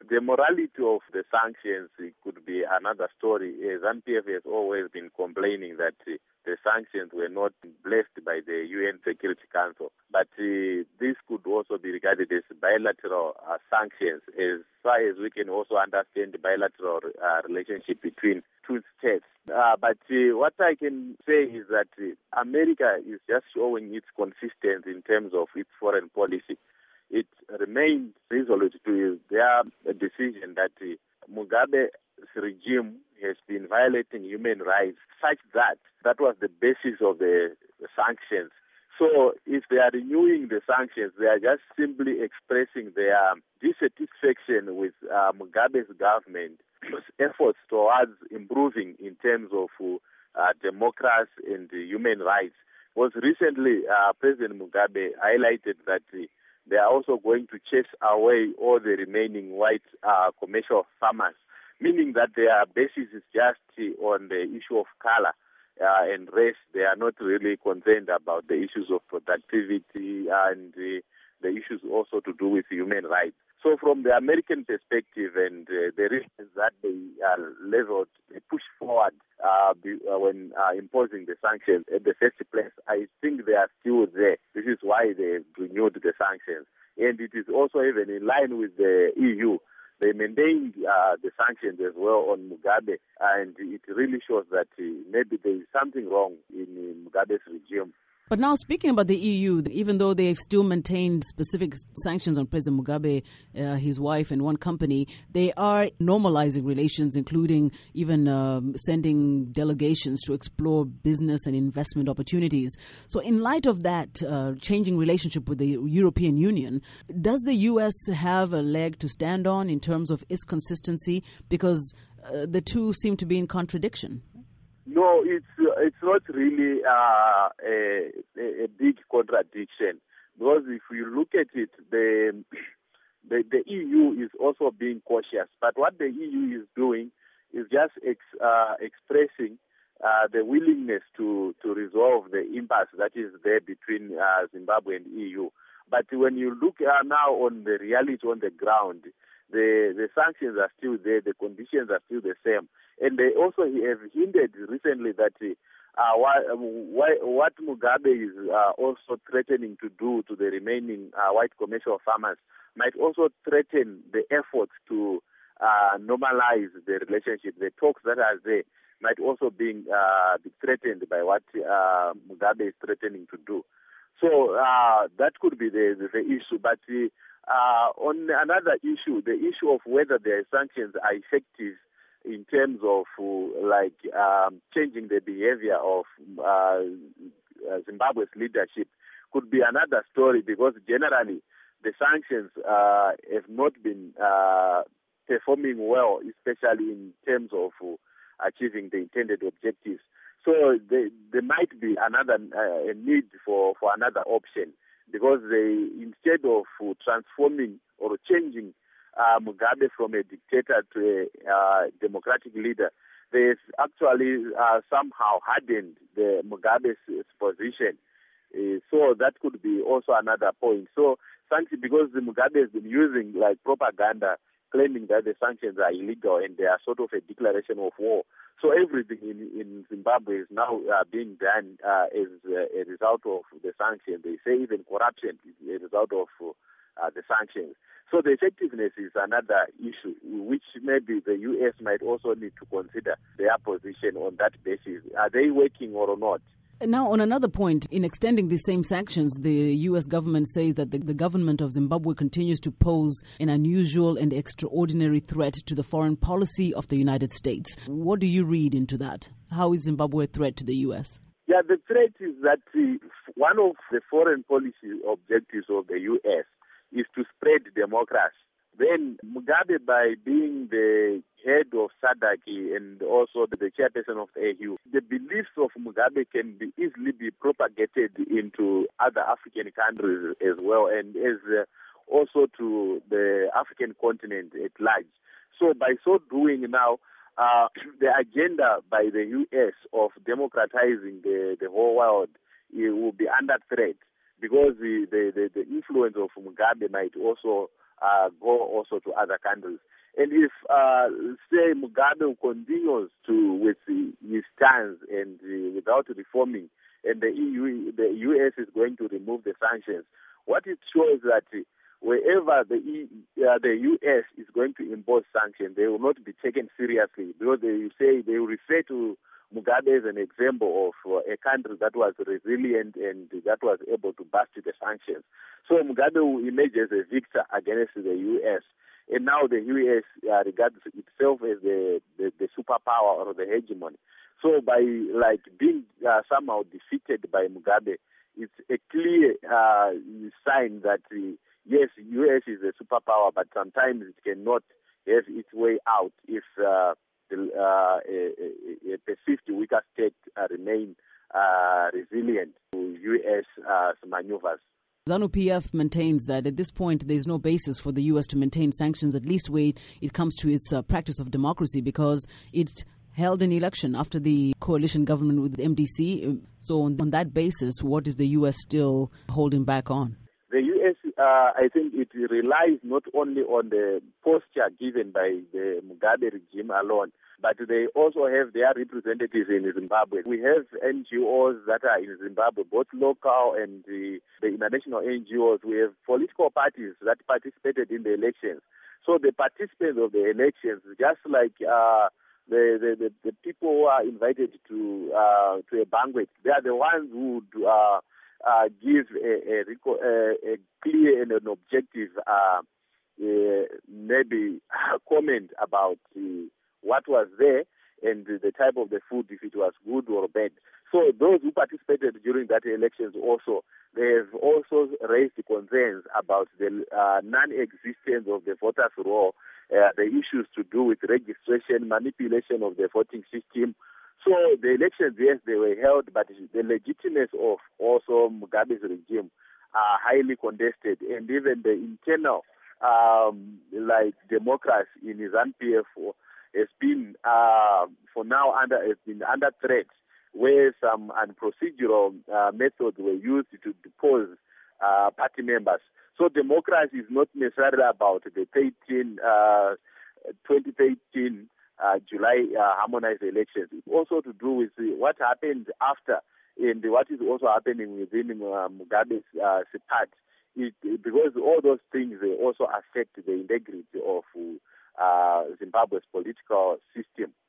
The morality of the sanctions could be another story. ZANU-PF has always been complaining that the sanctions were not blessed by the UN Security Council. But this could also be regarded as bilateral sanctions, as far as we can also understand the bilateral relationship between two states. But what I can say is that America is just showing its consistency in terms of its foreign policy. It remains resolute to their decision that Mugabe's regime has been violating human rights, such that that was the basis of the sanctions. So if they are renewing the sanctions, they are just simply expressing their dissatisfaction with Mugabe's government efforts towards improving in terms of democracy and human rights. Was recently President Mugabe highlighted that they are also going to chase away all the remaining white commercial farmers, meaning that their basis is just on the issue of color and race. They are not really concerned about the issues of productivity and the issues also to do with human rights. So from the American perspective and the reasons that they leveled, they push forward when imposing the sanctions at the first place, I think they are still there. This is why they renewed the sanctions. And it is also even in line with the EU. They maintained the sanctions as well on Mugabe, and it really shows that maybe there is something wrong in Mugabe's regime. But now, speaking about the EU, even though they've still maintained specific sanctions on President Mugabe, his wife, and one company, they are normalizing relations, including even sending delegations to explore business and investment opportunities. So in light of that changing relationship with the European Union, does the U.S. have a leg to stand on in terms of its consistency? Because the two seem to be in contradiction. No, it's not really a big contradiction, because if you look at it, the EU is also being cautious. But what the EU is doing is just expressing the willingness to resolve the impasse that is there between Zimbabwe and EU. But when you look now on the reality on the ground, the sanctions are still there, the conditions are still the same. And they also have hinted recently that what Mugabe is also threatening to do to the remaining white commercial farmers might also threaten the efforts to normalize the relationship. The talks that are there might also be threatened by what Mugabe is threatening to do. So that could be the issue. But on another issue, the issue of whether the sanctions are effective in terms of changing the behavior of Zimbabwe's leadership could be another story, because generally the sanctions have not been performing well, especially in terms of achieving the intended objectives. So there might be a need for another option, because instead of transforming or changing Mugabe from a dictator to a democratic leader, they've actually somehow hardened the Mugabe's position. So that could be also another point. So sanctions, because the Mugabe has been using propaganda, claiming that the sanctions are illegal and they are sort of a declaration of war. So everything in Zimbabwe is now being done as a result of the sanctions. They say even corruption is a result of the sanctions. So the effectiveness is another issue, which maybe the U.S. might also need to consider their position on that basis. Are they working or not? Now, on another point, in extending these same sanctions, the U.S. government says that the government of Zimbabwe continues to pose an unusual and extraordinary threat to the foreign policy of the United States. What do you read into that? How is Zimbabwe a threat to the U.S.? Yeah, the threat is that one of the foreign policy objectives of the U.S. is to spread democracy. Then Mugabe, by being the head of SADC and also the chairperson of the AU, the beliefs of Mugabe can easily be propagated into other African countries as well, and as also to the African continent at large. So by so doing now, the agenda by the U.S. of democratizing the whole world will be under threat, because the influence of Mugabe might also go also to other countries. And if, say, Mugabe continues with his stance and without reforming, and the US is going to remove the sanctions, what it shows that wherever the US is going to impose sanctions, they will not be taken seriously, because they refer to Mugabe as an example of a country that was resilient and that was able to bust the sanctions. So Mugabe will emerge as a victor against the US. And now the US regards itself as the superpower or the hegemony. So by being somehow defeated by Mugabe, it's a clear sign that yes, US is a superpower, but sometimes it cannot have its way out if a perceived weaker state remain resilient to US maneuvers. ZANU-PF maintains that at this point there is no basis for the U.S. to maintain sanctions, at least where it comes to its practice of democracy, because it held an election after the coalition government with the MDC. So on that basis, what is the U.S. still holding back on? The U.S., I think it relies not only on the posture given by the Mugabe regime alone, but they also have their representatives in Zimbabwe. We have NGOs that are in Zimbabwe, both local and the international NGOs. We have political parties that participated in the elections. So the participants of the elections, just like the people who are invited to a banquet, they are the ones who would give a clear and an objective maybe comment about what was there and the type of the food, if it was good or bad. So those who participated during that elections also, they have also raised concerns about the non-existence of the voters' roll, the issues to do with registration, manipulation of the voting system. So the elections, yes, they were held, but the legitimacy of also Mugabe's regime are highly contested, and even the internal democracy in ZANU-PF has been for now under threat, where some unprocedural methods were used to depose party members. So democracy is not necessarily about the 2013 July harmonized elections. It's also to do with what happened after and what is also happening within Mugabe's party. Because all those things also affect the integrity of Zimbabwe's political system.